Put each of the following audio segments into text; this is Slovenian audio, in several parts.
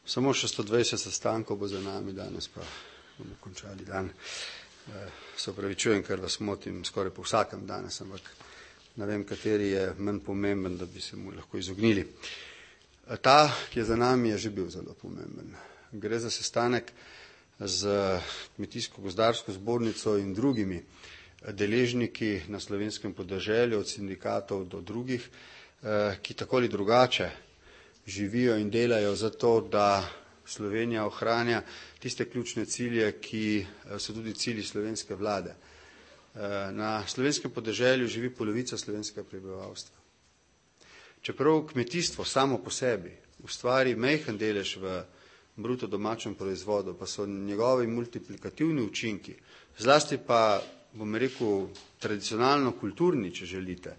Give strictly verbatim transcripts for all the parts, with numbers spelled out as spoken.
Samo še sto dvajset sestankov bo za nami danes, pa bomo končali dan. Se opravičujem, ker vas motim skoraj po vsakem danes, ampak ne vem, kateri je manj pomemben, da bi se mu lahko izognili. Ta, ki je za nami, je že bil zelo pomemben. Gre za sestanek z Kmetijsko-gozdarsko zbornico in drugimi deležniki na slovenskem podeželju, od sindikatov do drugih, ki tako ali drugače živijo in delajo za to, da Slovenija ohranja tiste ključne cilje, ki so tudi cilji slovenske vlade. Na slovenskem podeželju živi polovica slovenskega prebivalstva. Čeprav kmetijstvo samo po sebi ustvari majhen delež v bruto domačem proizvodu, pa so njegovi multiplikativni učinki, zlasti pa, bom rekel, tradicionalno kulturni, če želite,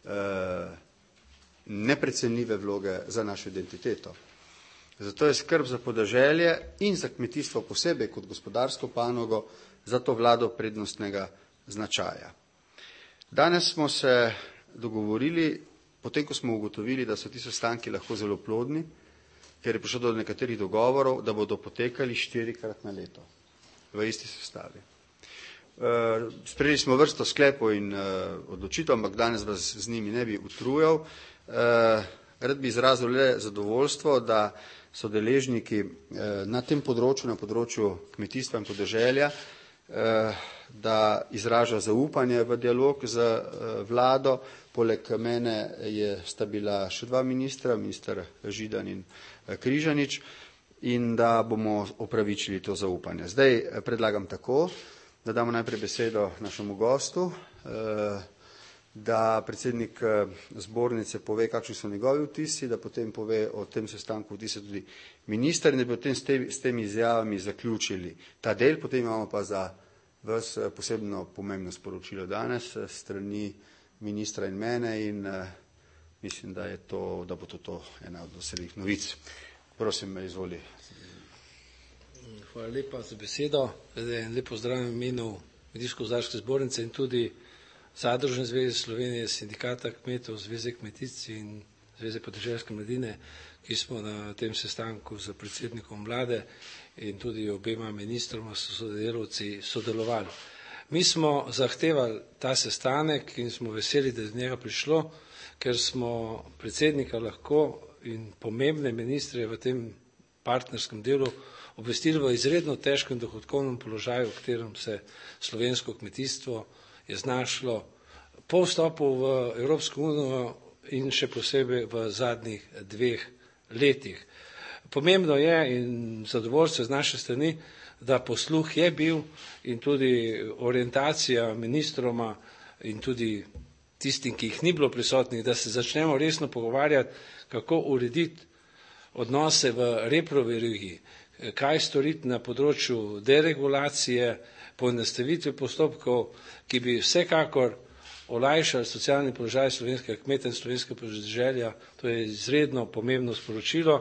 neprecenljive vloge za našo identiteto. Zato je skrb za podeželje in za kmetijstvo posebej kot gospodarsko panogo za to vlado prednostnega značaja. Danes smo se dogovorili, potem ko smo ugotovili, da so ti sestanki lahko zelo plodni, ker je prišlo do nekaterih dogovorov, da bodo potekali štirikrat na leto v isti sestavi. Sprejeli smo vrsto sklepov in odločitev, ampak danes vas z njimi ne bi utrujal. Rad bi izrazil le zadovoljstvo, da so deležniki na tem področju, na področju kmetijstva in podeželja, da izraža zaupanje v dialog z vlado. Poleg mene je, sta bila še dva ministra, minister Židan in Križanič, in da bomo opravičili to zaupanje. Zdaj predlagam tako, da damo najprej besedo našemu gostu, da predsednik zbornice pove, kakšni so njegovi vtisi, da potem pove o tem sestanku vtise tudi minister in da bi potem s, te, s temi izjavami zaključili ta del. Potem imamo pa za vas posebno pomembno sporočilo danes strani ministra in mene in mislim, da, je to, da bo to, to ena od veselih novic. Prosim, me izvoli. Hvala lepa za besedo. Lep pozdrav v imenu Kmetijsko-gozdarske zbornice in tudi Zadružne zveze Slovenije, sindikata kmetov, Zveze kmetic in Zveze podeželske mladine, ki smo na tem sestanku z predsednikom vlade in tudi obema ministroma sodelavci sodelovali. Mi smo zahtevali ta sestanek in smo veseli, da je z njega prišlo, ker smo predsednika lahko in pomembne ministre v tem partnerskem delu obvestili v izredno težkem dohodkovnem položaju, v katerem se slovensko kmetijstvo je znašlo po vstopu v Evropsko unijo in še posebej v zadnjih dveh letih. Pomembno je in zadovoljstvo z naše strani, da posluh je bil in tudi orientacija ministroma in tudi tistim, ki jih ni bilo prisotnih, da se začnemo resno pogovarjati, kako urediti odnose v reprovi regiji, kaj storiti na področju deregulacije, poenostavitve postopkov, ki bi vsekakor olajšali socialni položaj slovenskega kmeta in slovenskega podeželja. To je izredno pomembno sporočilo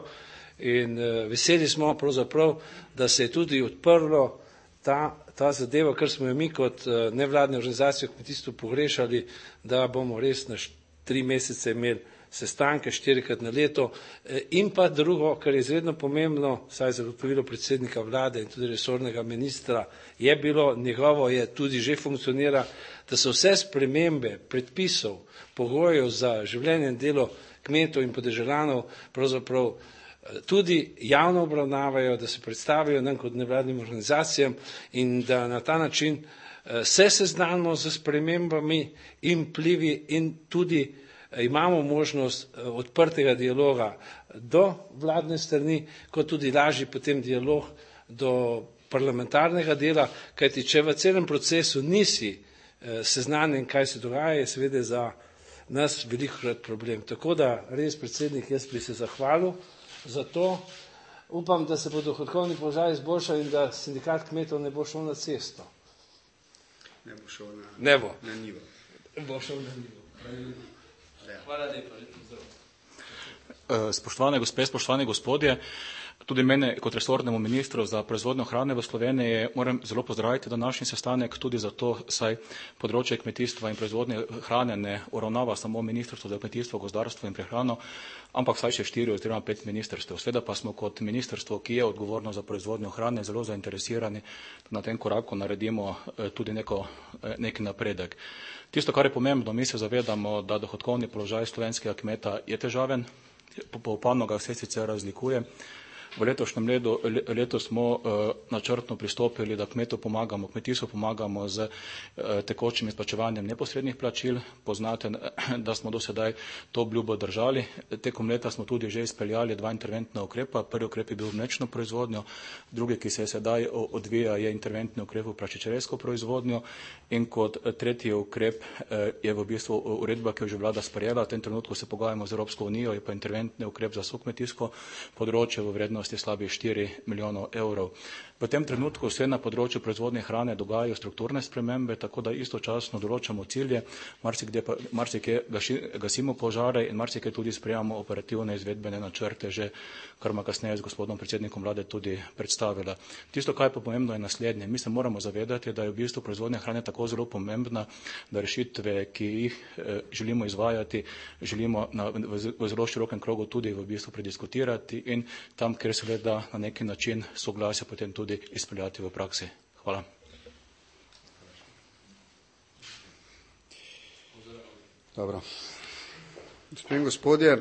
in veseli smo pravzaprav, da se je tudi odprlo ta, ta zadeva, kar smo jo mi kot nevladne organizacije v kmetijstvu pogrešali, da bomo res na tri mesece imeli sestanke štirikrat na leto in pa drugo, kar je izredno pomembno, saj zagotovilo predsednika vlade in tudi resornega ministra, je bilo, njegovo je tudi že funkcionira, da so vse spremembe predpisov, pogojev za življenje in delo kmetov in podeželjanov pravzaprav tudi javno obravnavajo, da se predstavijo nam kot nevladnim organizacijam in da na ta način se seznanimo z spremembami in vplivi in tudi imamo možnost odprtega dialoga do vladne strani, kot tudi lažji potem dialog do parlamentarnega dela, kajti če v celem procesu nisi seznanjen, kaj se dogaja, je seveda za nas velikokrat problem. Tako da res, predsednik, jaz bi se zahvalil za to. Upam, da se bo dohodkovni položaj izboljšal in da sindikat kmetov ne bo šel na cesto. Ne bo šel na, ne bo. na nivo. Bo šel na nivo. Hvala lepa. Spoštovane gospe, spoštovani gospodje, Tudi mene kot resornemu ministru za proizvodnjo hrane v Sloveniji moram zelo pozdraviti današnji sestanek, tudi zato, saj področje kmetijstva in proizvodnje hrane ne uravnava samo Ministrstvo za kmetijstvo, gozdarstvo in prehrano, ampak vsaj še štiri oziroma pet ministrstev. Seveda pa smo kot ministrstvo, ki je odgovorno za proizvodnjo hrane, zelo zainteresirani, da na tem koraku naredimo tudi neko, neki napredek. Tisto, kar je pomembno, mi se zavedamo, da dohodkovni položaj slovenskega kmeta je težaven, po panoga vse sicer razlikuje. V letošnjem letu, letu smo uh, načrtno pristopili, da kmetu pomagamo, kmetijstvu pomagamo z uh, tekočim izplačevanjem neposrednih plačil. Poznate, da smo do sedaj to obljubo držali. Tekom leta smo tudi že izpeljali dva interventna ukrepa. Prvi ukrep je bil mlečno proizvodnjo, drugi, ki se sedaj odvija, je interventni ukrep v prašičerejsko proizvodnjo in kot tretji ukrep uh, je v bistvu uredba, ki jo že vlada sprejela. V tem trenutku se pogajamo z Evropsko unijo, je pa interventni ukrep za sokmetijsko področje v vrednosti slabih štiri milijonov evrov. V tem trenutku se na področju proizvodnje hrane dogajajo strukturne spremembe, tako da istočasno določamo cilje, marsikje gasimo požare in marsikje tudi sprejemamo operativne izvedbene načrte, že kar ima kasneje z gospodom predsednikom vlade tudi predstavila. Tisto, kaj pa pomembno, je naslednje. Mi se moramo zavedati, da je v bistvu proizvodnja hrane tako zelo pomembna, da rešitve, ki jih eh, želimo izvajati, želimo na, v, v zelo širokem krogu tudi v bistvu prediskutirati in tam, kjer se da na neki način soglasje potem tudi izpeljati v praksi. Hvala. Dobro. Gospod in gospodje,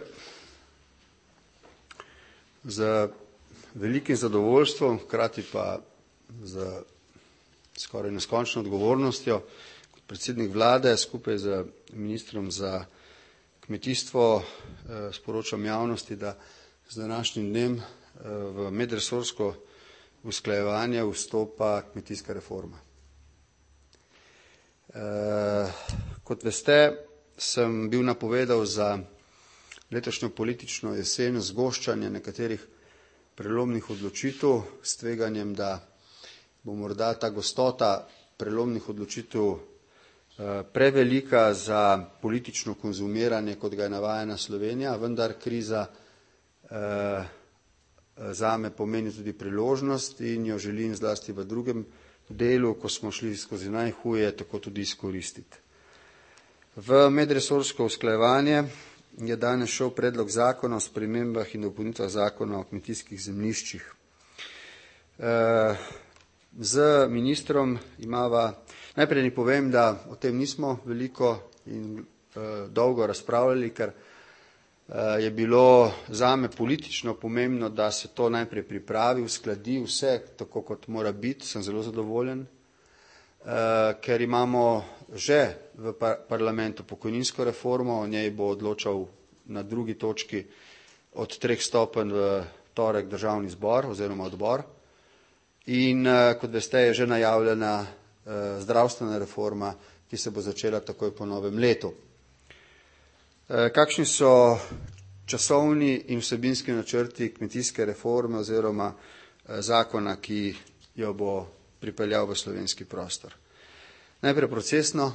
z velikim zadovoljstvom, hkrati pa z skoraj neskončno odgovornostjo, kot predsednik vlade skupaj z ministrom za kmetijstvo eh, sporočam javnosti, da z današnjim dnem eh, v medresorsko usklajevanje vstopa kmetijska reforma. E, kot veste, sem bil napovedal za letošnjo politično jesen zgoščanje nekaterih prelomnih odločitev s tveganjem, da bo morda ta gostota prelomnih odločitev e, prevelika za politično konzumiranje, kot ga je navajena Slovenija, vendar kriza e, zame pomeni tudi priložnost in jo želim zlasti v drugem delu, ko smo šli skozi najhuje, tako tudi izkoristiti. V medresorsko usklajevanje je danes šel predlog zakona o spremembah in dopolnitvah zakona o kmetijskih zemljiščih. Z ministrom imava, najprej ni povem, da o tem nismo veliko in dolgo razpravljali, ker je bilo zame politično pomembno, da se to najprej pripravi, uskladi vse tako, kot mora biti, sem zelo zadovoljen, ker imamo že v parlamentu pokojninsko reformo, o njej bo odločal na drugi točki od treh stopenj v torek državni zbor oziroma odbor in kot veste je že najavljena zdravstvena reforma, ki se bo začela takoj po novem letu. Kakšni so časovni in vsebinski načrti kmetijske reforme oziroma zakona, ki jo bo pripeljal v slovenski prostor? Najprej procesno.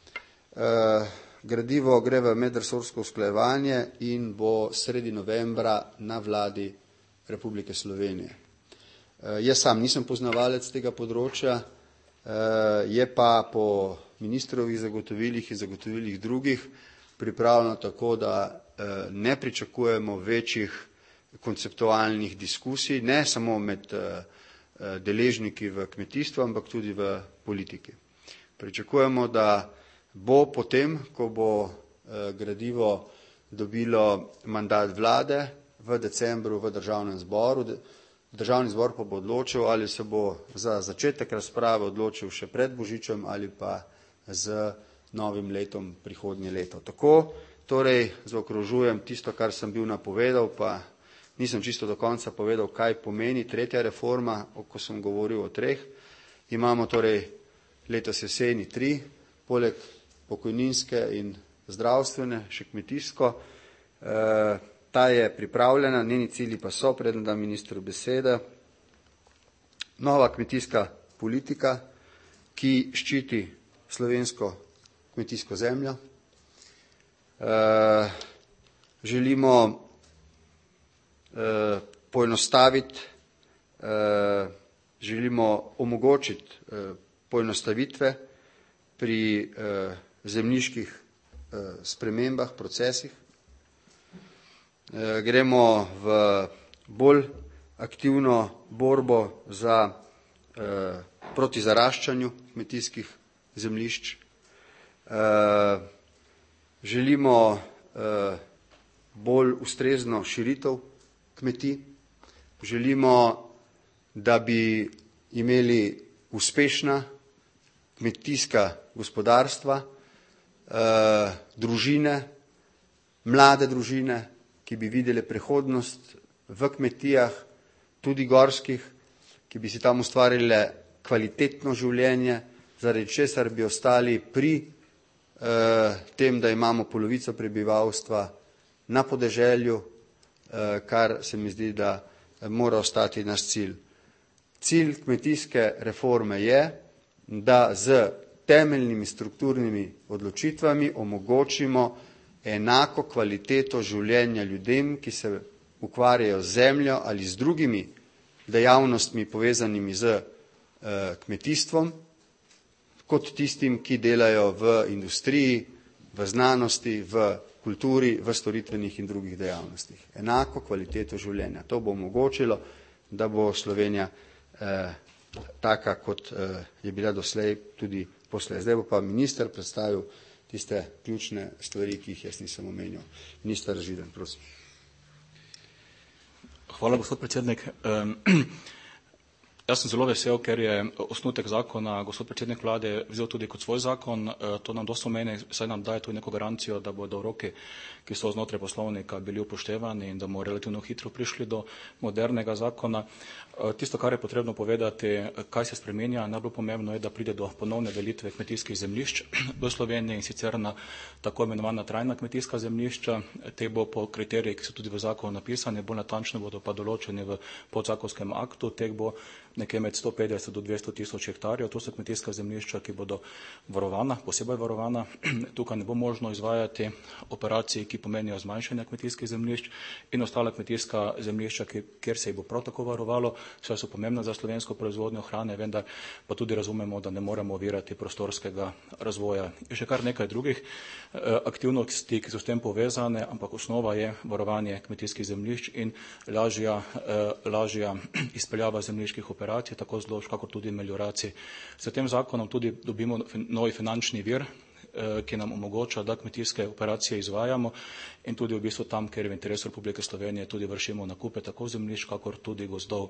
Gradivo gre v medresorsko usklajevanje in bo sredi novembra na vladi Republike Slovenije. Jaz sam nisem poznavalec tega področja, je pa po ministrovih zagotovilih in zagotovilih drugih pripravljeno tako, da ne pričakujemo večjih konceptualnih diskusij, ne samo med deležniki v kmetijstvu, ampak tudi v politiki. Pričakujemo, da bo potem, ko bo gradivo dobilo mandat vlade v decembru v državnem zboru, državni zbor pa bo odločil, ali se bo za začetek razprave odločil še pred Božičem ali pa z novim letom prihodnje leto. Tako torej zaokrožujem tisto, kar sem bil napovedal, pa nisem čisto do konca povedal, kaj pomeni tretja reforma, ko sem govoril o treh. Imamo torej letos jeseni tri, poleg pokojninske in zdravstvene, še kmetijsko. E, ta je pripravljena, njeni cilji pa so, preden dam ministru besede. Nova kmetijska politika, ki ščiti slovensko kmetijsko zemljo. E, želimo e, poenostaviti, eh, želimo omogočiti eh, poenostavitve pri eh, zemljiških eh, spremembah, procesih. Eh, gremo v bolj aktivno borbo za eh, proti zaraščanju kmetijskih zemljišč. Eh, želimo eh, bolj ustrezno širitev kmetij. Želimo, da bi imeli uspešna kmetijska gospodarstva, eh, družine, mlade družine, ki bi videli prihodnost v kmetijah, tudi gorskih, ki bi si tam ustvarile kvalitetno življenje, zaradi česar bi ostali pri eh, tem, da imamo polovico prebivalstva na podeželju, eh, kar se mi zdi, da mora ostati naš cilj. Cilj kmetijske reforme je, da z temeljnimi strukturnimi odločitvami omogočimo enako kvaliteto življenja ljudem, ki se ukvarjajo z zemljo ali z drugimi dejavnostmi povezanimi z eh, kmetijstvom, kot tistim, ki delajo v industriji, v znanosti, v kulturi, v storitvenih in drugih dejavnostih. Enako kvaliteto življenja. To bo omogočilo, da bo Slovenija eh, taka, kot eh, je bila doslej tudi poslej. Zdaj bo pa minister predstavil tiste ključne stvari, ki jih jaz nisem omenil. Minister Židan, prosim. Hvala, gospod predsednik. Um, Jaz sem zelo vesel, ker je osnutek zakona gospod predsednik vlade vzel tudi kot svoj zakon. To nam dosto meni, saj nam daje tudi neko garancijo, da bodo roki, ki so znotraj poslovnika, bili upoštevani in da bomo relativno hitro prišli do modernega zakona. Tisto, kar je potrebno povedati, kaj se spremenja, najbolj pomembno je, da pride do ponovne delitve kmetijskih zemljišč v Sloveniji, in sicer na tako imenovana trajna kmetijska zemljišča. Te bo po kriterijih, ki so tudi v zakonu napisani, bolj natančno bodo pa določeni v podzakonskem aktu. Teh bo nekje med sto petdeset do dvesto tisoč hektarjev. To so kmetijska zemljišča, ki bodo varovana, posebej varovana. Tukaj ne bo možno izvajati operacij, ki pomenijo zmanjšanje kmetijskih zemljišč, in ostala kmetijska zemljišča, kjer se jih bo prav tako varovalo, saj so pomembna za slovensko proizvodnjo hrane, vendar pa tudi razumemo, da ne moremo ovirati prostorskega razvoja. Je še kar nekaj drugih eh, aktivnosti, ki so s tem povezane, ampak osnova je varovanje kmetijskih zemljišč in lažja, eh, lažja izpeljava zemljiških operacij, tako zlož, kakor tudi melioracij. S tem zakonom tudi dobimo novi finančni vir, ki nam omogoča, da kmetijske operacije izvajamo in tudi v bistvu tam, kjer je v interesu Republike Slovenije, tudi vršimo nakupe tako zemljišč, kakor tudi gozdov.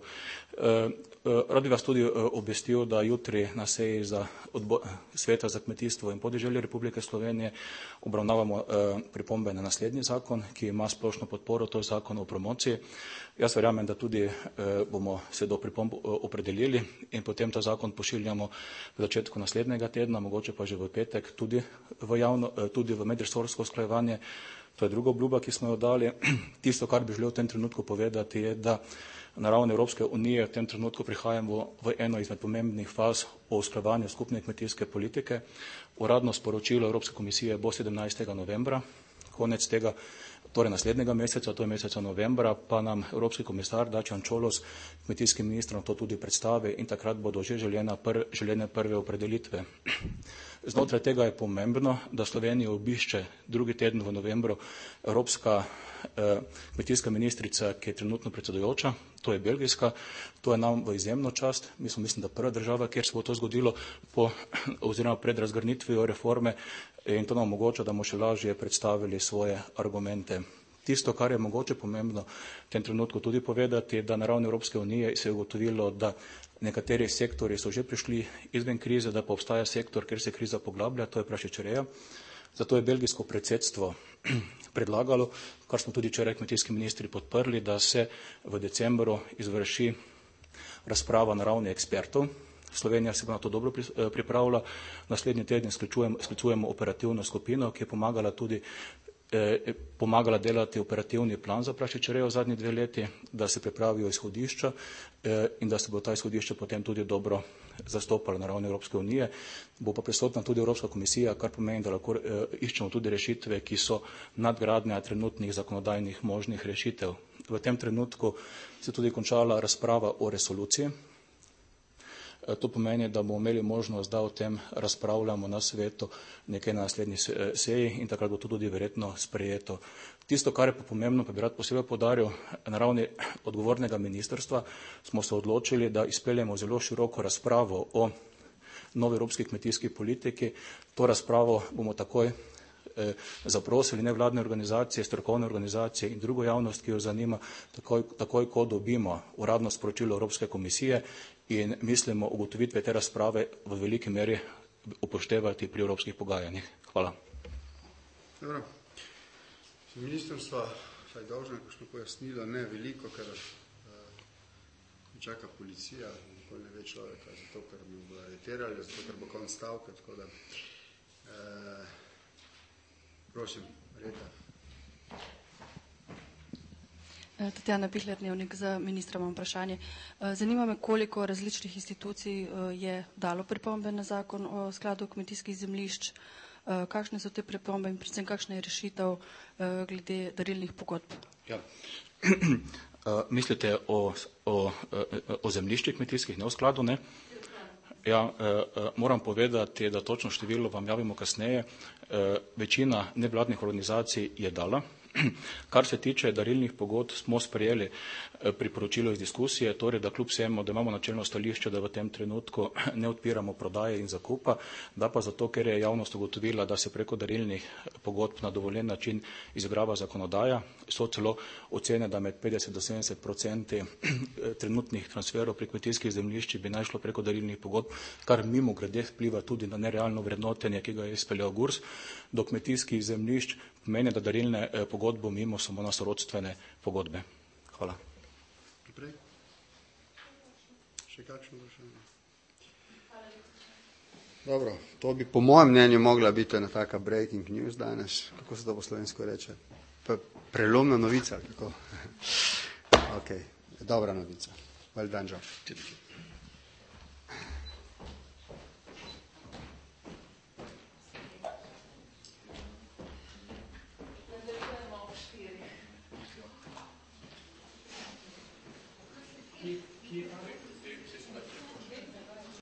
Rad bi vas tudi obvestil, da jutri na seji za odbo- Sveta za kmetijstvo in podeželje Republike Slovenije obravnavamo pripombe na naslednji zakon, ki ima splošno podporo, to je zakon o promociji. Jaz verjamem, da tudi bomo se do pripomb opredelili in potem ta zakon pošiljamo v začetku naslednjega tedna, mogoče pa že v petek tudi v, javno, tudi v medresorsko usklajevanje. To je druga obljuba, ki smo jo dali. Tisto, kar bi želel v tem trenutku povedati, je, da na ravni Evropske unije v tem trenutku prihajamo v eno izmed pomembnih faz o usklajevanju skupne kmetijske politike. Uradno sporočilo Evropske komisije bo sedemnajstega novembra, konec tega, torej naslednjega meseca, to je meseca novembra, pa nam Evropski komisar Dacian Čolos, kmetijskim ministrom, to tudi predstavi in takrat bodo že željena pr, željene prve opredelitve. Znotraj tega je pomembno, da Slovenijo obišče drugi teden v novembru Evropska eh, kmetijska ministrica, ki je trenutno predsedujoča, to je belgijska, to je nam v izjemno čast. Mi smo, mislim, da prva država, kjer se bo to zgodilo po, oziroma pred razgrnitvijo reforme, in to nam omogoča, da bomo še lažje predstavili svoje argumente. Tisto, kar je mogoče pomembno v tem trenutku tudi povedati, da na ravni Evropske unije se je ugotovilo, da nekateri sektori so že prišli izven krize, da pa obstaja sektor, kjer se kriza poglablja, to je prašičereja. Zato je belgijsko predsedstvo predlagalo, kar smo tudi včeraj kmetijski ministri podprli, da se v decembru izvrši razprava na ravni ekspertov. Slovenija se bo na to dobro pripravila. Naslednji teden sklicujemo, sklicujemo operativno skupino, ki je pomagala tudi eh, pomagala delati operativni plan za prašičerejo v zadnji dve leti, da se pripravijo izhodišča eh, in da se bo ta izhodišča potem tudi dobro zastopala na ravni Evropske unije. Bo pa prisotna tudi Evropska komisija, kar pomeni, da lahko eh, iščemo tudi rešitve, ki so nadgradnja trenutnih zakonodajnih možnih rešitev. v tem trenutku se tudi končala razprava o resoluciji. To pomeni, da bomo imeli možnost, da o tem razpravljamo na svetu nekaj na naslednji seji in takrat bo to tudi verjetno sprejeto. Tisto, kar je pa pomembno, pa bi rad posebej poudaril, na ravni odgovornega ministrstva smo se odločili, da izpeljemo zelo široko razpravo o novi evropski kmetijski politiki. To razpravo bomo takoj eh, zaprosili nevladne organizacije, strokovne organizacije in drugo javnost, ki jo zanima, takoj, takoj ko dobimo uradno sporočilo Evropske komisije in mislimo ugotovitve te razprave v veliki meri upoštevati pri evropskih pogajanjih. Hvala. Dobro. Ministrstvo je dolžno kakšno pojasnilo, ne veliko, ker uh, čaka policija, nikoli ne ve človeka, zato ker bi bo aretirali, zato ker bo konc stavka, tako da uh, prosim, Reta. Tatjana Pihler, Dnevnik, za ministra imam vprašanje. Zanima me, koliko različnih institucij je dalo pripombe na zakon o skladu kmetijskih zemljišč, kakšne so te pripombe in predvsem kakšna je rešitev glede darilnih pogodb? Ja. Mislite o, o, o zemljiščih kmetijskih, ne o skladu, ne? Ja, moram povedati, da točno število vam javimo kasneje. Večina nevladnih organizacij je dala. Kar se tiče darilnih pogodb, smo sprejeli priporočilo iz diskusije, torej da kljub vsemu, da imamo načelno stališče, da v tem trenutku ne odpiramo prodaje in zakupa, da pa zato, ker je javnost ugotovila, da se preko darilnih pogodb na dovoljen način izigrava zakonodaja, so celo ocene, da med petdeset do sedemdeset procenti trenutnih transferov pri kmetijskih zemljiščih bi naj šlo preko darilnih pogodb, kar mimo grede vpliva tudi na nerealno vrednotenje, ki ga je izpeljal GURS do kmetijskih zemljišč, pomeni, da darilne pogodbe mimo samo na sorodstvene pogodbe. Hvala. Naprej. Še kakšno vprašanje? Dobro, to bi po mojem mnenju mogla biti ena taka breaking news danes, kako se to po slovensko reče, P prelomna novica, kako? Ok, dobra novica. Well done, Joe. Keep, keep